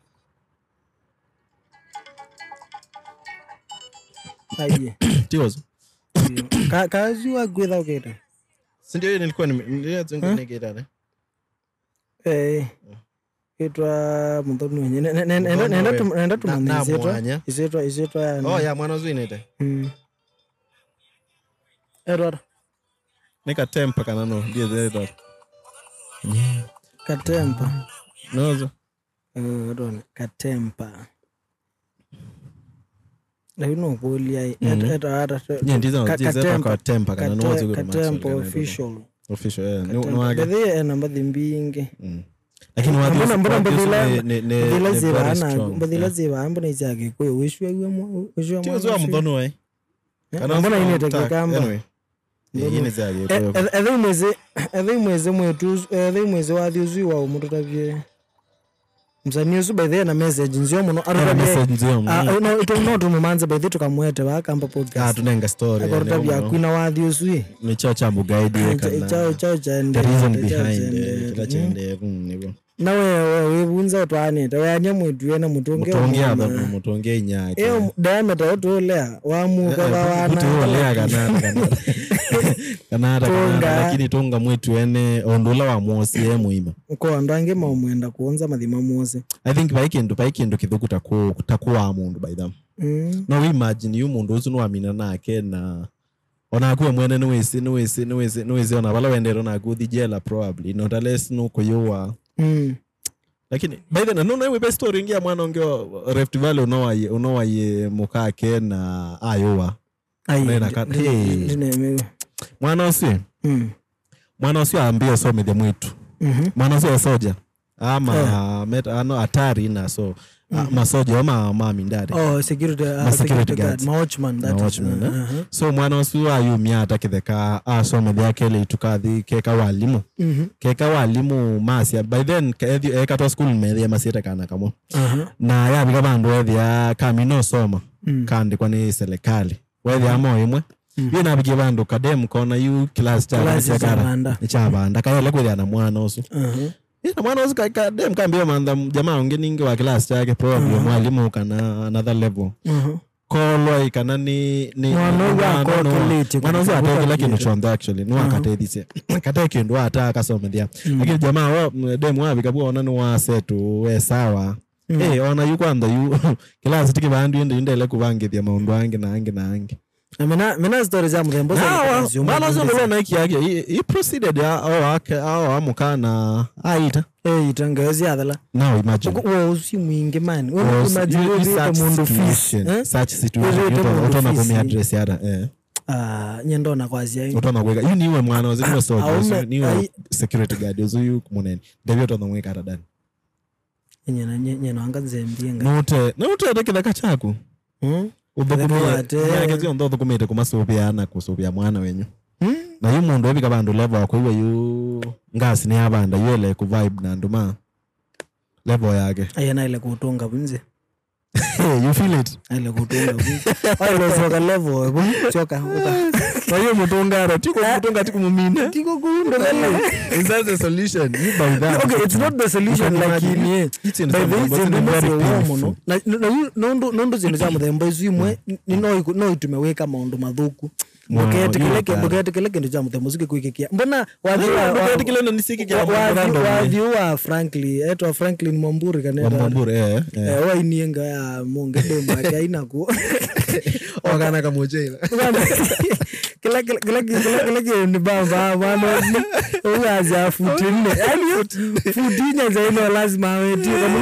aye tiozo ka kazi wa gwetha uketa sindio nilikuwa nilizungu negeta ne eh etwa mundonu wenye nenda nenda nenda tumanzeto isetwa isetwa oh ya mwana zuinete mm error nika tempa kana no ndio error katempa nozo eh don katempa na yuno kulia eta eta ndizo ndizo kwa tempa kana nozo katempa official official eh no wage bede namba dhimbinge lakini wadi mbona mbona mbona ne ne zibana mbona zibana mbona izake kwa wishwe wemo wishwe mwa tio mdono we kana mbona ine tekamba anyway yini zake kwa edhe mwezi edhe mwezi mwetu edhe mwezi wa thiuzi wa umuntu tavye mzani usu by the na message nzio muno arura message nzio ah no ito no tumumanza by the tukamwete bakamba podcast ah tunenga story akorta bya kwina wa thiuzi ni cha cha mugaidi kana cha cha cha the reason behind it chende nibo na wewe webunza utwane tawanya mwetu yena mutonge mutonge aba mutonge nyake eh diameter utolea wamuka bawana utolea kana kana kana lakini tonga mwetu ene ondula wa mosi ye muima uko ndange maumwenda kuonza madhima mose I think baikendo baikendo kithuku taku takuwa mundu by them mm no imagine you mundu uzu no amina nake na ona akuwe mwene nwese nwese nwese nwese ona bala wendero na guthi jela probably not unless no koyowa mm lakini by the no no we best story ngia mwana ongeo Rift Valley unowa unowa ye mukake na ayowa ayi hey mwana usi mm mwana usi ambia so medhe mwitu mhm mwana usi soja ama yeah. Meta ano atari na so mm-hmm. masoja ama mami ndari oh security uh, security guard ma watchman that watchman uh, uh-huh. So mwana usi ayumia atakitheka aso medhe yake le tukathi keka walimu mhm keka walimu masia by then eka to school medhe masita kana kamo uh-huh. na ya biga bandu ethia kamino soma mm. kandi kwa ni serikali wethi amo imwe mm. yena biga bandu kadem kona you class cha sekara ni cha banda kayele kweli ana mwana usu mhm ina mwana usu kadem kambia manda jamaa unge ninge wa class yake probably mwalimu kana another level mhm kolwa ikana ni ni mwana kokelete mwana uzi ateke lakini chonda actually no akatethise akateke ndo ata akasomethia lakini jamaa wa demu wa bikabwa ona no wasetu we sawa eh ona yu kwanda yu kila sitiki bandu ende ndele kubangithia maundu ange na ange na ange Amena mena stories za mrembo za mwana zo ndo na iki yake he proceeded au ake au amukana aita eh itangezi adala now imagine wo usi mwingi man wewe imagine wewe mundu fish such situation utona kwa mi address yada eh ah nyendo na kwazia hiyo utona kweka you niwe mwana wazini so niwe security guard uzo yu kumunene ndivyo utona mweka radani nyena nyena anga nzembienga note note adekela kachaku hm udhukumia nyakezi ondo udhukumite kumasubia na kusubia mwana wenyu hmm? Na yu mundu webika bandu level wako iwe yu ngasi ni abanda yu ele ku vibe na nduma level yake ayana ile kutunga bunze you feel it ile kutunga bunze ayo soka level wako choka na yu mutunga ro tiko mutunga tiko mumine tiko kundo is that the solution you buy that okay it's not the solution like in it's in the very painful na no no no zino za mudembo zimwe ni no no itumeweka maundu madhuku Bokete keleke bokete keleke ndio jamu muziki kuikikia mbona wadhi wa bokete keleke nisiki kia wadhi wadhi wa frankly eto Franklin Mwamburi kanenda Mwamburi eh eh wa inienga ya munge demo akaina ku ogana kamojeila kila kila kila kila kila ni baba bwana uyaza futine yani futine za ino lazima wetu kama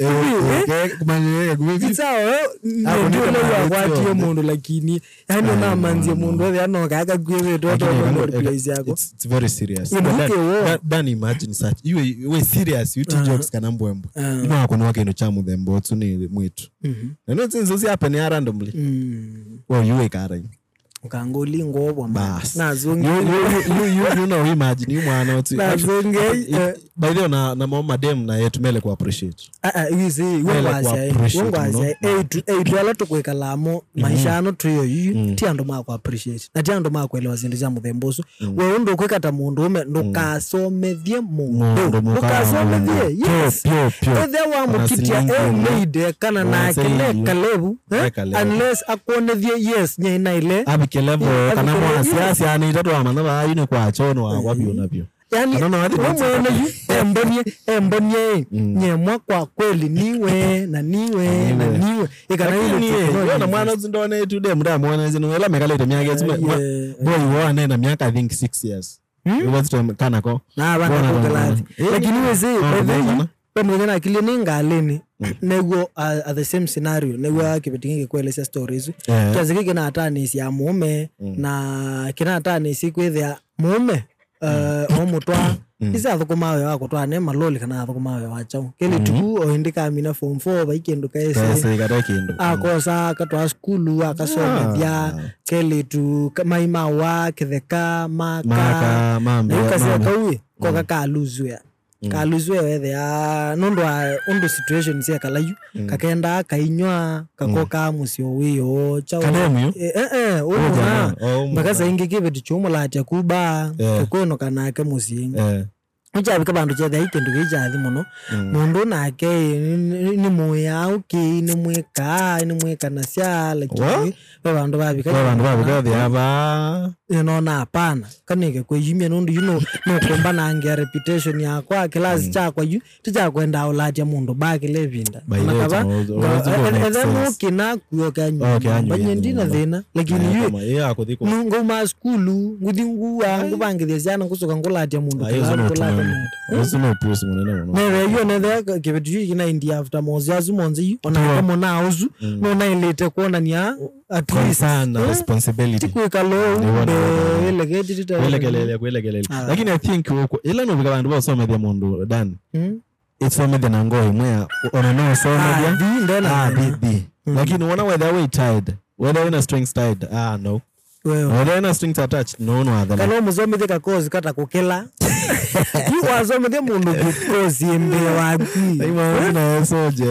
eh kumanyeka kuvi sawa ndio leo watie mundu lakini yani na manzie mundu ano kaka gwewe toto place yako it's very serious then imagine such you we serious you two jokes kana mbwembo ino akona wake no chamu thembo tuni mwitu na no things zo happen ya randomly well you wake ara ukangoli ngobo nazonge you you you know imagine you mwana watu nazonge by the way na na mama dem na yetu mele ku appreciate ah ah you see wengwaza wengwaza eh eh twala tukweka lamo maisha ano tuyo yu ti ando ma ku appreciate na ti ando ma kuelewa zindu za muthemboso wewe ndo kwekata mundu ume ndo kasomethie mundu ndo kasomethie yes othe wa mukitia eh made kana na kile kalebu unless akonethie yes nyina ile abikelevo kana mwa siasa ani tatu amana ba yine kwa chono wa biona bio yani wewe embonye embonye nyemwa kwa kweli niwe na niwe na niwe ikana ile na mwana zindone yetu dem da mwana zino ela mekalete miaka boy wana na miaka I think six years wewe zito kana ko na bana kukalati lakini wewe kama ngana akili ninga aleni nego at the same scenario nego kibetinge kweleza stories kiasi kina atani si ya mume na kina atani si kwethia mume uh omutwa isa thukumawe wako twane maloli kana thukumawe wachao kele tuku oindika amina form four baikendo kaese kaese karakindo akosa katwa skulu akasomethia kele tu maima wa kitheka maka mambe ukase kawi ko kaka luzwe kaluzwe wethe ya nondo ondo situation cia kalayu kakenda kainywa kakoka musio wiyo chao eh eh ona makaza ingi kibe tichumulatia kuba kokono kanake musinga eh ujabi kabandu chethe ikindu gijathi muno mundu nake ni moya uki ni mweka ni mweka na cia lakini babandu babika babandu babika thia aba no na hapana kanike kweyimia nundu you know no komba na ngia reputation yakwa class chakwa yu tija kwenda ulatia mundu baki levinda nakaba ende mukina kuyoka nyumba banyendina thina lakini yu ngoma skulu ngudingu wangu bangithia jana kusoka ngulatia mundu Ozuno pusi munene muno. Newe yo nethe kibetu kina India after mozazu monzi ona kama na ozu no na ilete kuona nia at least sana responsibility. Tikweka lo ile geti tita. Ile kelele kwele kelele. Lakini I think ila no bika bandu basome dia mundu dan. It's for me the ngoi mwe ona no so media. Ah bibi. Lakini wana whether we tied whether in a strings tied ah no. Whether in a strings attached no no other. Kalo muzome the cause kata kukela. You was on the mundu because imbe wapi ima na soje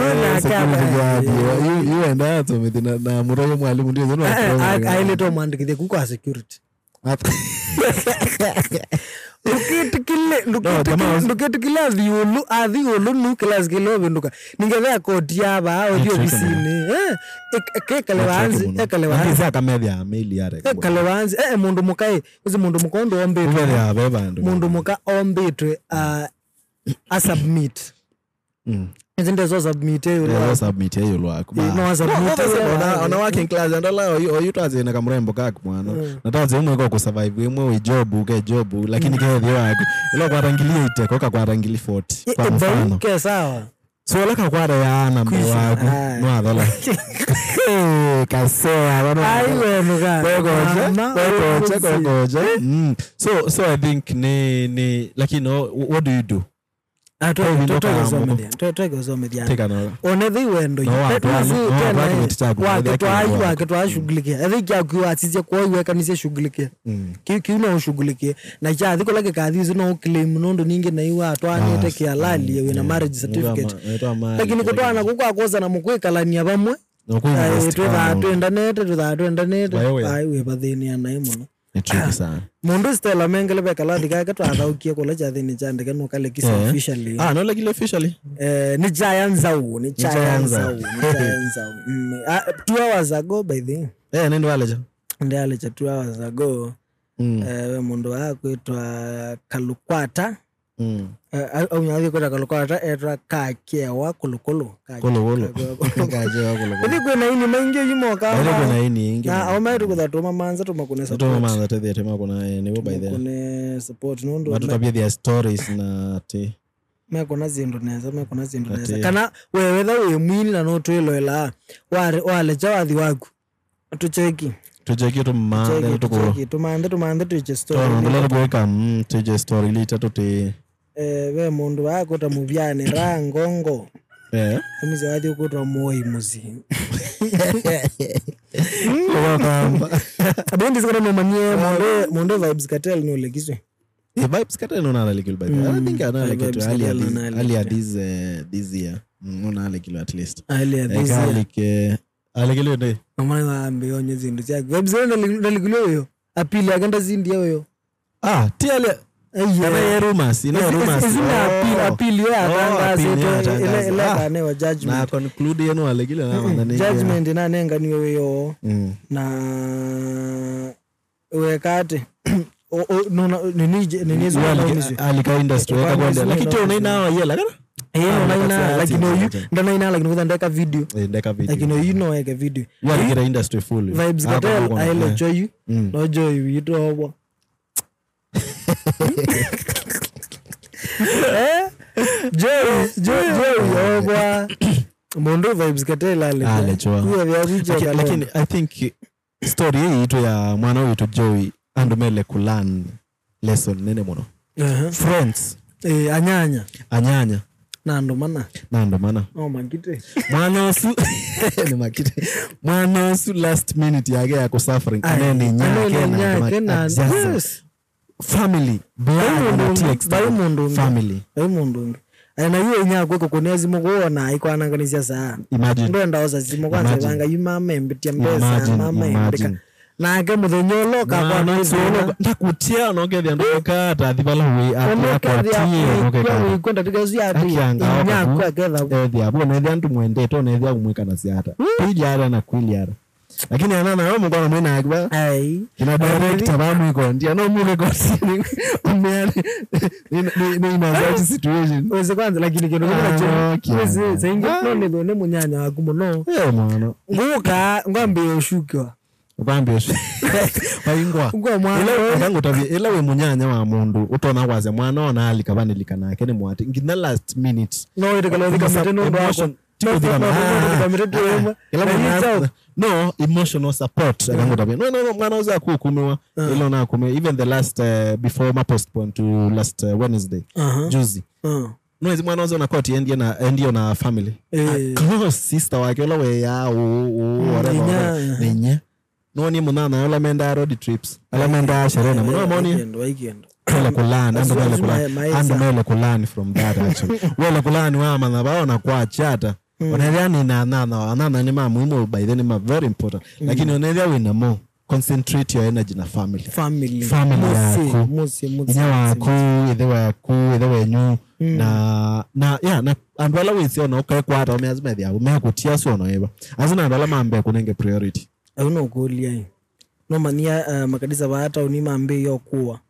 you you and that with na na murayo mwalimu ndio zeno I let on mandikide kuko security Nduketi kile nduketi kile adhiulu adhiulu nu kila skilo binduka. Ningevea koti aba au hiyo bisini. Eh kekale wanzi ekale wanzi za kamedya meli yare. Ekale wanzi eh mundu mukai uzi mundu mukondo ombe. Ubere abeba ndu. Mundu muka ombe twe a submit. Mm. Ndio zo submit hiyo lo submit hiyo lo akuba no submit ona ona working class and la oyu twaze na kamrembo kako mwana nataze umwe ko ku survive imwe we job uke job lakini ke dio wako ilo kwa rangilia iteko kwa rangilia forty kwa mfano ke sawa so laka kwa ya na mbe wako no adola kasea bana aiwe nuka goja goja goja mm so so I think ni ni lakini what do you do ato toto zomedia toto zomedia take another onethi wendo yetuzi tena wake twayu wake twashughulikia ethi kya kwa atije kwa iwe kanise shughulikia ki ki no shughulikia na cha thiko lake kathi zino claim nondo ninge na iwa atwanete kia lali yewe na marriage certificate lakini kutwana kukwa koza na mukwikalania bamwe twetha twendanete twetha twendanete aiwe bathini ana muno Tricky sana. Mundu Stella mengele be kala diga ka twa thaukie kola jathi ni jande kanu kale kisa officially. Ah no like officially. Eh ni giant zau ni giant zau ni giant zau. two hours ago by the. Eh nendo aleja. Ndio aleja two hours ago. Eh mundu wako itwa Kalukwata. Mm. Au nyathi kwa Kalukwata etwa Kakewa kulukulu. Kulukulu. Kajewa kulukulu. Ndi kwena ini maingi yimo ka. Ndi kwena ini ingi. Na au mai tukutha tuma manza tumakune support. Tuma manza tethe tema kuna ni bo by the. Kune support nondo. Watu tabia their stories na te. Me kuna zindu neza me kuna zindu neza. Kana wewe tha we mwini na no twilo wale wale jawathi waku. Tucheki. Tucheki tumande tuko. Tumande tumande tuche story. Tumande kuweka mm tuche story lita tuti. Eh we mundu wako tamuvyane ra ngongo. Eh. Amize wadi ukutwa moi muzi. Kwa Abendi zikana no manye monde monde vibes cartel no lekiswe. Eh vibes cartel no na lekil by. I think ana lekil ali ali ali this this year. No na lekil at least. Ali this year. Like alegele ndio. Mama waambe onye zindu zake. Vibes no lekil yo. Apili agenda zindi yo. Ah, ti ali yeah rumors ina rumors ina appeal appeal ya atanga ile ile kane wa judgment na conclude yenu alegile na mandani judgment ina nenga niwe weyo na wekate no nini nini alika industry weka kwenda lakini tena ina yela kana eh no ina lakini you ndana ina lakini kudandeka video ndeka video lakini you know weka video wali get industry full vibes cartel I will show you no joy you do eh Joey Joey Joey obwa Mondo vibes cartel ale ale choa lakini I think story hii ito ya mwana wetu Joey andumele kulan lesson nene mono uh-huh. Friends eh anyanya anyanya nando mana nando mana oh makite mwana su ni makite mwana su last minute yake ya ku suffering anene nyake na yes family blood family mundu na hiyo nyako kukonezi mukuona aikwananganizia sana ndo ndaoza zimo kwanza banga yumama embitia mbesa mama embika na ake muthenyolo ka kwa nzolo ndakutia nogethia ndoka tathibala we atwatie nokeka kwenda tigazi ati nyako aketha ethia abo nethia ndu mwendete nethia umwika na siata pijara na kwiliara lakini anana wao mko mwena akiba ai ina director bamu iko ndia no mume kwa sini umeani ni ina that situation wese kwanza lakini kero kuna cho wese zingi no ndo ne munyanya wakumo no eh mwana nguka ngombe ushukwa ngombe ushukwa waingwa ngo mwana ngango tabi ela we munyanya wa mundu utona kwaze mwana ona alikabanilika nake ni mwati ngina last minute no ile kalo dika ndo wako no emotional support akango tabia no no mwana uza kukumiwa ilo na kume even the last uh, before ma postpone to last uh, Wednesday uh-huh. Juzi uh-huh. No hizo mwana uza na court endi na endi na family eh. Close sister wake wala we ya o whatever nenye no ni munana wala menda road trips ala menda sherehe na mwana moni weekend wala kulana ndo wala kulana ndo wala kulana from that actually wala kulana wa mana baona kwa chata onelia ni na na na na ni mamu mo by then ma very important lakini onelia we na mo concentrate your energy na family family family yako musi musi nya wako ithe wako ithe wenyu na na yeah na andwala wisi ona okay kwata umeazima thia umeakutia so no eba azina andwala mambe kunenge priority uno golia no mania uh, makadisa bata uni mambe yokuwa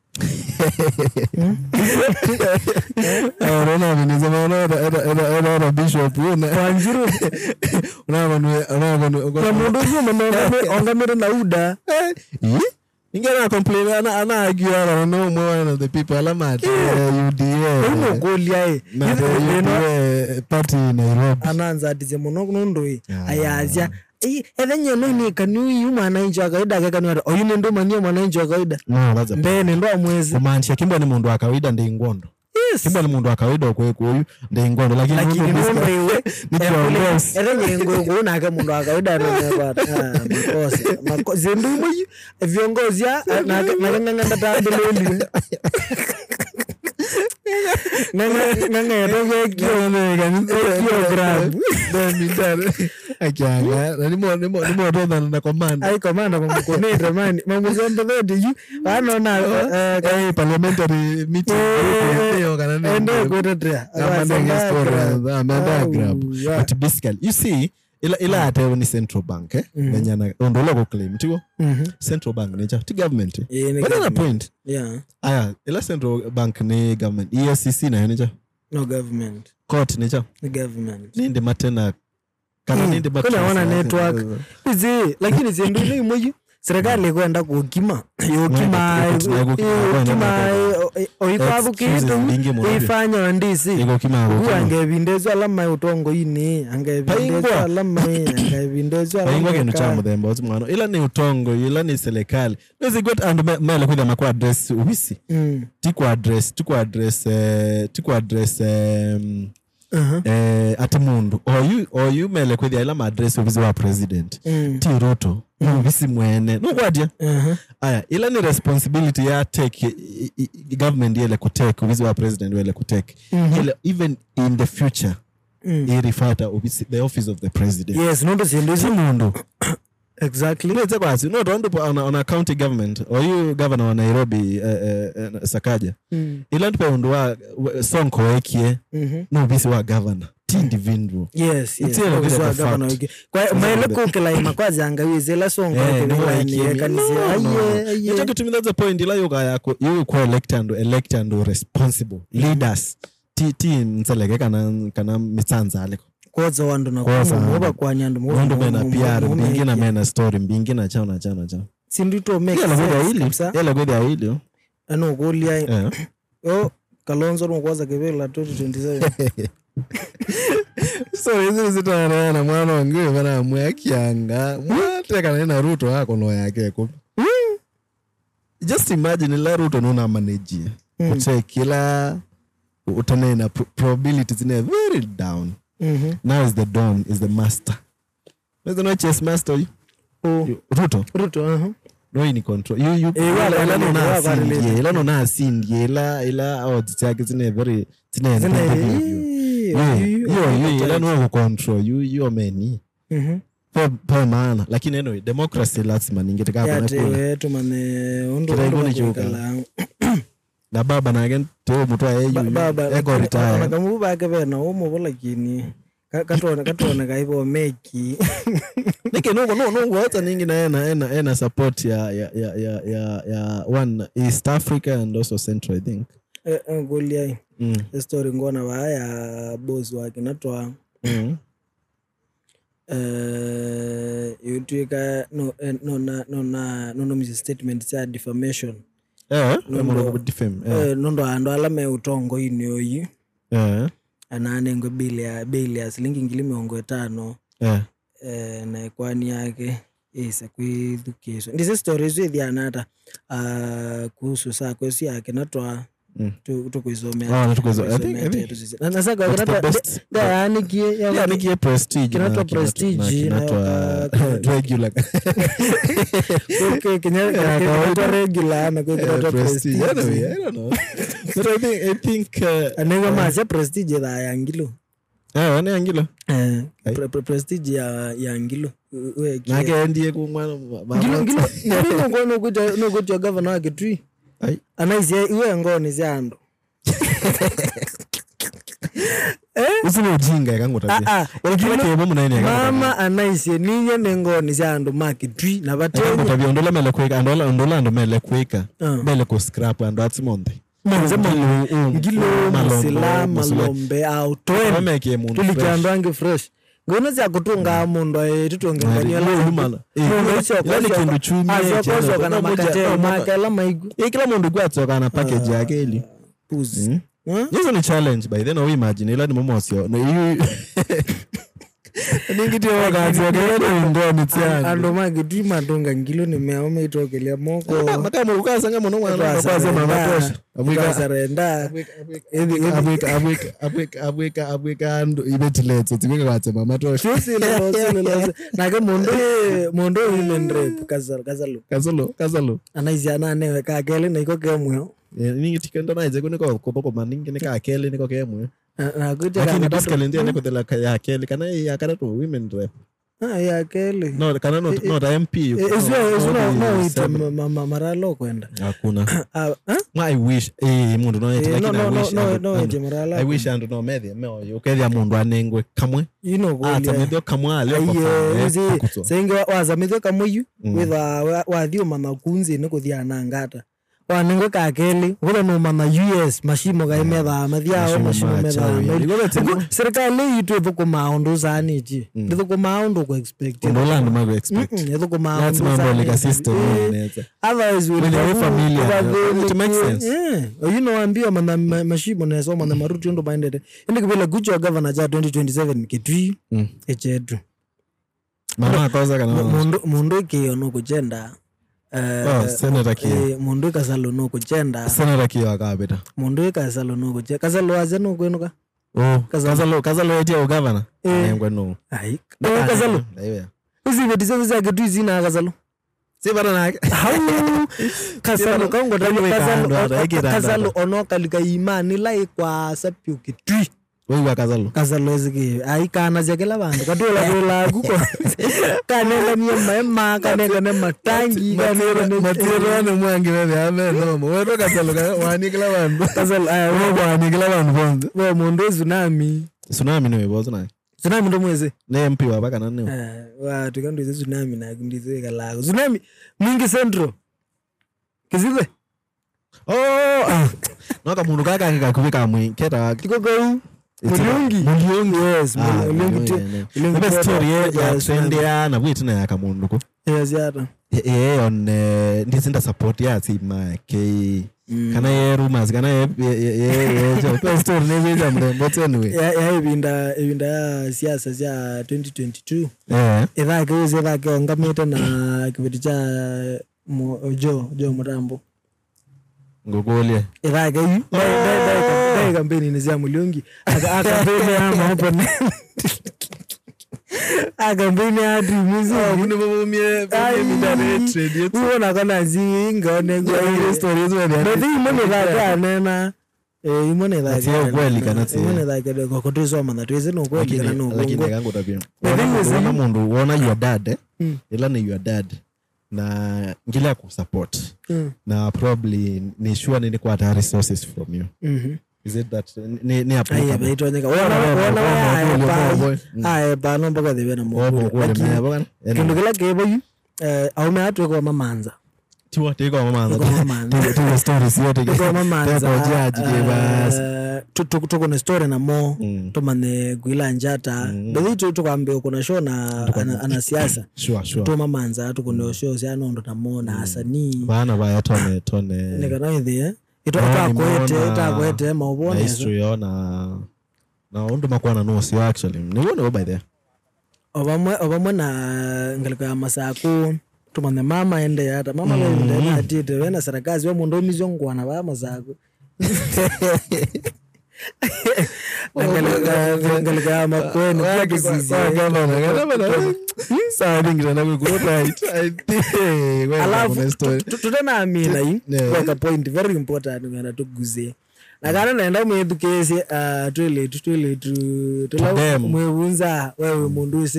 eh na vineza maana era era era bishop una wanjuru una manu una manu kwa mundu mwana ongamira na uda eh ingena complain ana ana agiara no more of the people alamati U D A uno golia eh na party Nairobi ananza atize muno nondoi ayazia eh edenye no ni kanu yuma na inja kaida ka kanu oyine ndo mania mwana inja kaida no baza mbene ndo amwezi kumanisha kimbo ni mundu wa kawaida ndi ngondo yes kimbo ni mundu wa kawaida kwa huyu ndi ngondo lakini lakini ndo iwe ni kwa boss edenye ngo kuona ka mundu wa kawaida ndo bata makosi makosi ndo mwi viongozi na na nganga tatambeleli nanga nanga yadogo kio nega kio grab then mitare akianga nani mo nimo nimo tonda na command ai command kwa mkonende man mamuzombe vedi you ano na eh parliamentary meeting hiyo kana ndio ndio kwenda amanda story amanda grab but basically you see ila ila ate ni central bank eh benyana ondola ko claim tiko central bank ni cha ti government but na point yeah aya ila central bank ni government E F C C na ni cha no government court ni cha the government ni ndi matena kana ni ndi matena kuna wana network izi lakini zindu ni moyo serikali kwenda kukima yokima yokima oikwabu kitu ifanya ndisi iko kima angevindezwa alama utongo ini angevindezwa alama angevindezwa alama ingwa kintu cha mudemba oti mwana ila ni utongo ila ni serikali nezi got and mele kwenda makwa address ubisi tiko address tiko address tiko address Uh-huh. Eh atimundu or you or you mele kwedi ila address ubisi wa president mm. ti Ruto mm. ubisi mwene no kwadia uh-huh. aya ila ni responsibility ya take i, i, i, government ile ku take ubisi wa president ile ku take mm-hmm. ile even in the future mm. i refer ubisi the office of the president yes no to sindizi mundu exactly no tsakwasi no don't on on a county government or you governor wa Nairobi uh, uh, uh, Sakaja mm. ila ndipo ndo wa Sonko wekie mm-hmm. no bisi wa governor ti individual yes yes wa governor wekie kwa maele kukela imakwazi angawize la Sonko wekie kanisa aye aye you take to me that's the point ila yoga yako you ko elect and elect and responsible leaders ti ti nseleke kana kana mitsanza aleko koza wandu na kumoba kwa nyandu mundu mena P R mbingi na mena story mbingi na chao na chao na chao sindito make sense yale gwede awili ano golia eh oh Kalonzo ngwaza kevela twenty twenty-seven so hizo zitana na mwana wangu bana mwakianga mwate kana na Ruto yako no yake ko just imagine la Ruto nuna manage kutake kila utane na probabilities in very down. Mm-hmm. Now is the Don, is the master. Is the not chess master? Oh, Ruto. Ruto, uh huh. No in control. You you. Eh, wala ila no na sindi. Ila no na sindi. Ila ila odds yake zine very zine zine. Yo yo ila no control. You you many. Mhm. For for maana. Lakini anyway, democracy lazima ningetaka hapo na kule. Ya tu mane ondo kala. Na baba na again to mtu ayeyu ego retire na kama baba ke na umo bola kini katona katona kaibo meki nike no no no hata ningi na ena ena ena support ya ya ya ya ya, ya one East Africa and also Central I think eh golia mm. story ngona ba ya boss wake natwa mm. eh yutuika no no na no na no no statement ya defamation eh nondo ku defame eh nondo ando alame utongo ini oyi eh anane ngo bili ya bili ya shilingi ngili miongo tano eh eh na kwani yake isa kuidhukisho ndizo stories hizi anata ah kuhusu saa kwesi yake natwa tu tukuisomea ah tukuisomea I think na sasa kwa nata yani kie yani kie prestige kinatwa prestige kinatwa regular okay kinatwa regular na kinatwa prestige I don't know but I think I think anenga maza prestige da yangilo eh wane yangilo eh prestige ya yangilo we na ke ndiye ku mwana ngilo ngilo ngilo ngono kuja no kuja governor wake twi ai anaizia iwe ngoni zando eh usimo jinga kangotabia olekile kebo munaine mama anaizia ninye nengoni zando market twi na bateni tabia ndola mele kweka ndola ndola ndo mele kweka mele ko scrap ando atsimonde manze malo ngilo masila malombe autoen meke mundu tulikiando ange fresh ngono za kutunga mundu ayitutongengania la lumala yani kindu chumi azokozo kana makate makala maigu kila mundu kwatsoka na package yake ili puzi hizo ni challenge by then we imagine ila ni momosio no ningiti wakaanza kile ndo ni tiani ando magiti madonga ngilo nimeome itokelea moko makama ukasanga mono mwana kwaza mama tosha abwika sarenda abwika abwika abwika abwika abwika ando ibetiletso tibika kwatse mama tosha silo silo nake mondo mondo imendrep kazalo kazalo kazalo kazalo anaizana anewe kakele naiko kemwe ningiti kenda naize kuniko kopoko maningi nika akele niko kemwe na kuja lakini basically ndio niko dela ya akele kana ya kana to women rep ah ya akele no kana no no M P isio isio no ito mama maralo kwenda hakuna I wish eh mundu no ita lakini I wish no no ito maralo I wish and no media me oyo kedia mundu anengwe kamwe you know ah tamedio kamwe ale kwa senge waza medio kamwe yu witha wathio mama kunzi niko thiana ngata wanengwe kakeli ngoba no mama U S mashimo ga imetha mathiao mashimo metha serikali yitu thuko maundu zaniji thuko maundu ko expect ndola ndo mago expect thuko maundu that's my like system neza otherwise with your family it makes sense yeah you know ambia mama mashimo na soma na maruti ndo baendete ende kibela gucho governor ja twenty twenty-seven kitwi echetu mama kauza kana mundu mundu kiyo no kujenda oh senator kiyo mundu kasalo no kujenda senator kiyo akabeta mundu kasalo no kujenda kasalo aje no kwenuka oh kasalo kasalo eti o governor ngwe no ai kasalo aiwe uzi betizo za kitu zina kasalo si bara na kasalo kango dali kasalo kasalo ono kalika imani lai kwa sapyo kitwi wewe kasalo kasalo eziki ai kana jakela bantu kadola dola guko kanela myema ema kanela ne matangi kanela ne matiro ne mwangi wewe ame no wewe kasalo wani kila bantu kasalo ai wewe wani kila bantu bonzo wewe mondo tsunami tsunami ne wewe na tsunami ndo mweze ne M P wa baka nane eh wa tukando ze tsunami na kundize kala tsunami mingi central kizile oh no ka mundu kaka ngakubika mwi keta kikoko Mulungi mulungi yes mulungi mulungi story ya trend ya na bwitu na yakamundu ko yes yata eh on ndizinda support ya tima ke kana ye rumors kana ye ye jo story ne bija mrembo anyway ya ya ibinda ibinda ya siasa ya twenty twenty-two eh ira ke uze ba ke ongameta na kibiti cha jo jo murambo ngogolia ira ke yu dai kampeni ni za mulungi aka kampeni ama hapo ni aka kampeni hadi mwizi mune mumie midare trade yetu uona kana zinga ne kwa stories wewe ndio mune za nena eh imone za sio kweli kana sio imone za kwa kutoa maana tuweze no kweli kana no lakini kangu tabia wana mundu uona your dad ila ni your dad na ngila ku support na probably ni sure ni kwa the resources from you mhm is it that ni ni hapo hapo itonyeka wana wana ai ba no mpaka debe na mo kindu kila kebo yu eh au me atwe kwa mamanza tiwa tiko mamanza tiko stories yote kwa mamanza jaji ke bas tuko na story na mo tumane kuila njata bali tu tukambe kuna show na ana siasa sure sure to mamanza tuko na show sana ndo na mo na asani bana ba yatone tone nika na idea ito atakwete atakwete maubone history ona na ndo makwana no si actually ni wone by there obamwe obamwe na ngalika masaku tumane mama ende hata mama leo ende na tete wena sarakazi wa mundo mizongo na ba masaku ngalika ngalika makweni kwa kizizi kama na kama sawa dingira na ku right I think alafu tutana amina hii kwa point very important ngana tuguzie na kana naenda mwedukese uh toilet toilet tula mwebunza wewe mundu ise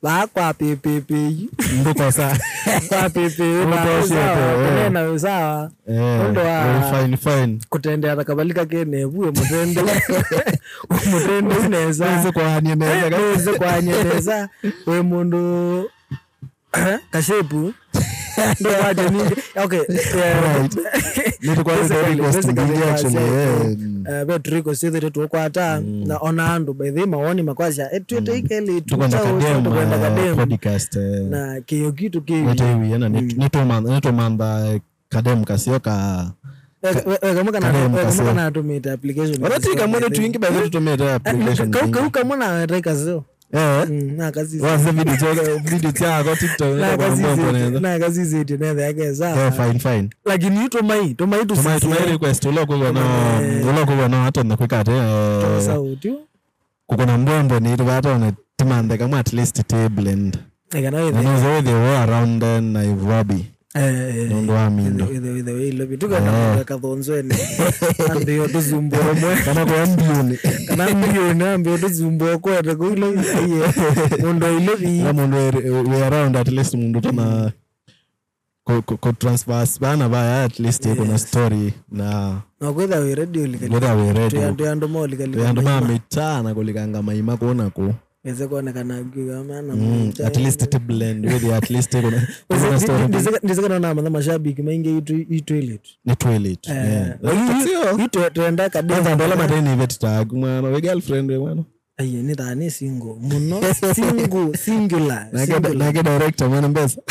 ba kwa pepepe nduko sa kwa pepe ba sawa na sawa ndo fine fine kutendea takabalika kene buwe mutende mutende neza nze kwa nyeneza nze kwa nyeneza we mundu kashepu ndo waje ninge okay right nito kwa very request ngingi actually eh betriko sithe tu kwa ata na ona andu by the maoni makwasha etwete ikeli tukwenda kadem podcast na kiyo kitu kiyo wewe yana nito man nito manda kadem kasioka kama kana kama kana tumita application wanatika mwana twingi by the tumita application kama kama na reka sio eh na kazi wazi video chega video chako TikTok na kazi na kazi zetu na yake sawa eh fine fine lakini to mai to mai to mai to mai request uloko na uloko na hata na kwikate eh sauti kuko na mbombo ni ito hata na timande kama at least table and kana hiyo no they were around Nairobi eh ndo amindo the the way lobi tuka na kadhonzweni ambio tuzumbo mwe kana kwa mbioni kana mbioni ambio tuzumbo kwa ta kuilo iye ndo ile bi na mundo we around at least mundo tana ko ko transfer bana ba at least iko na story na na kwenda we radio likali kwenda we radio tu ando mo likali ando ma mitana kulikanga maima kuona ko eze kuona kana kama na at least to blend with at least iko na story ndizo kana na mashabiki maingi i toilet ni toilet yeah ito tuenda kadema ndola mateni vet tag mwana we girlfriend we mwana aye ni tani single muno single singular na ke director mwana mbesa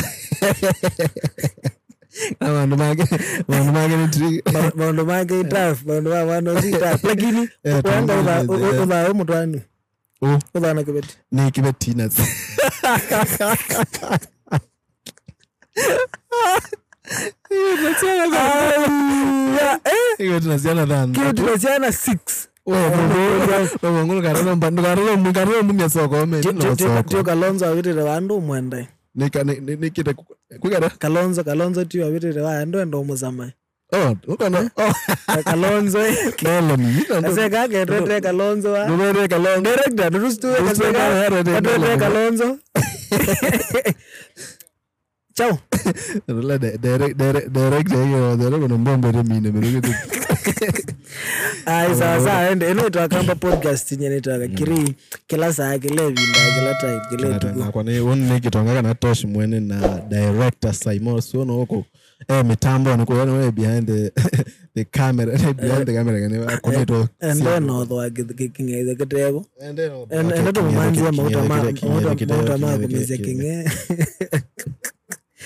Mando mage mando mage ni trick mando mage tough mando mando si tough lakini wanda uba uba mutwani oh uba na kibeti ni kibeti na hiyo tunachana eh hiyo tunachana dan hiyo tunachana six wewe ngolo karolo mbando karolo mkarolo mumyasoko ome tio kalonzo awitire bandu mwende nika nikite kwigara kalonzo kalonzo tio awitire bandu ndo muzama oh ukana oh kalonzo lolo ni ase kage rete kalonzo wa rete kalonzo director rustu rete kalonzo chao la direct direct direct hiyo ndio kuna mbombo ile mine mimi ai sasa ende eno tuakamba podcast nyene tuaka kiri kila saa kile vinda kila time kile tu na kwa nini one make itonga na Tosh mwene na director Simon Sono huko eh mitambo ni kuona wewe behind the the camera behind the camera ngene kwa to and then no the kicking either ketebo and then and ndo manzi ya mauta ma mauta ma kumezia kinge